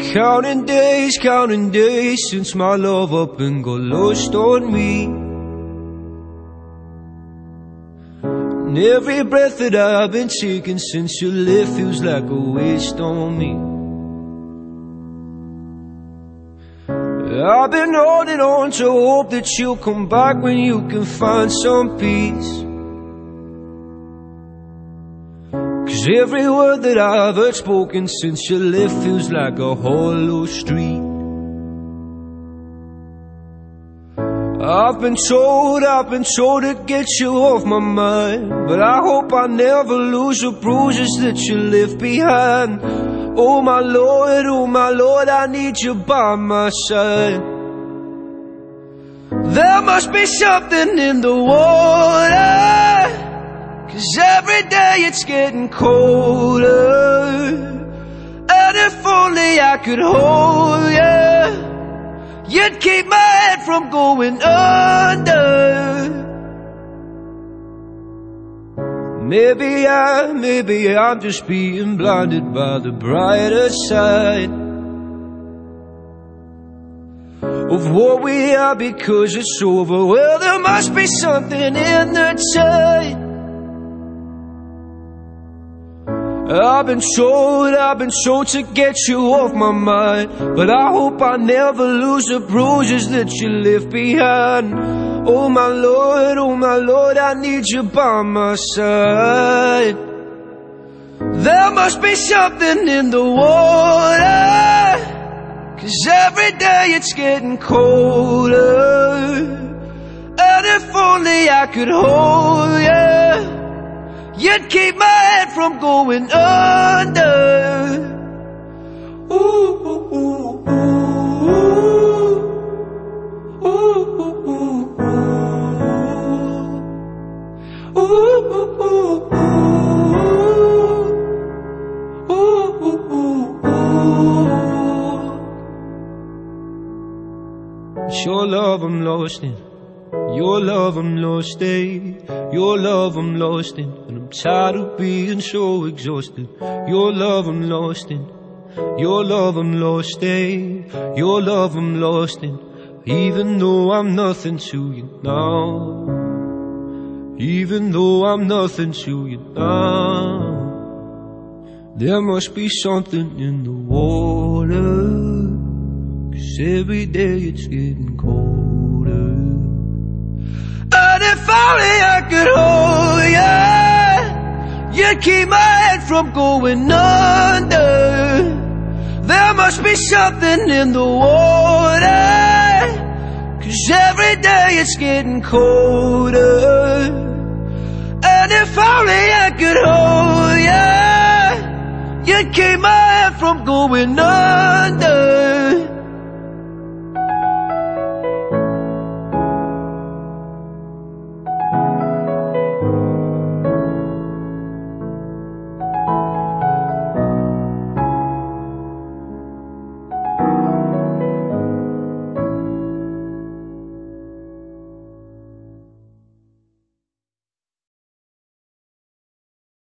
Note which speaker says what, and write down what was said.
Speaker 1: Counting days since my love up and got lost on me. And every breath that I've been taking since you left feels like a waste on me. I've been holding on to hope that you'll come back when you can find some peace. 'Cause every word that I've heard spoken since you left feels like a hollow street. I've been told to get you off my mind, but I hope I never lose the bruises that you left behind. Oh my Lord, I need you by my side. There must be something in the water, 'cause every day it's getting colder. And if only I could hold you, you'd keep my head from going under. Maybe I'm just being blinded by the brighter side of what we are because it's over. Well, there must be something in the tide. I've been told to get you off my mind, but I hope I never lose the bruises that you left behind. Oh my Lord, I need you by my side. There must be something in the water, 'cause every day it's getting colder. And if only I could hold you, you'd keep my head from going under. Ooh, ooh, ooh, ooh, ooh, ooh, ooh, ooh, ooh, ooh, ooh, ooh. It's your love I'm lost in. Your love I'm lost in, your love I'm lost in, and I'm tired of being so exhausted. Your love I'm lost in, your love I'm lost in, your love I'm lost in. Even though I'm nothing to you now, even though I'm nothing to you now, there must be something in the water, 'cause every day it's getting colder. And if only I could hold you, you'd keep my head from going under. There must be something in the water, 'cause every day it's getting colder. And if only I could hold you, you'd keep my head from going under.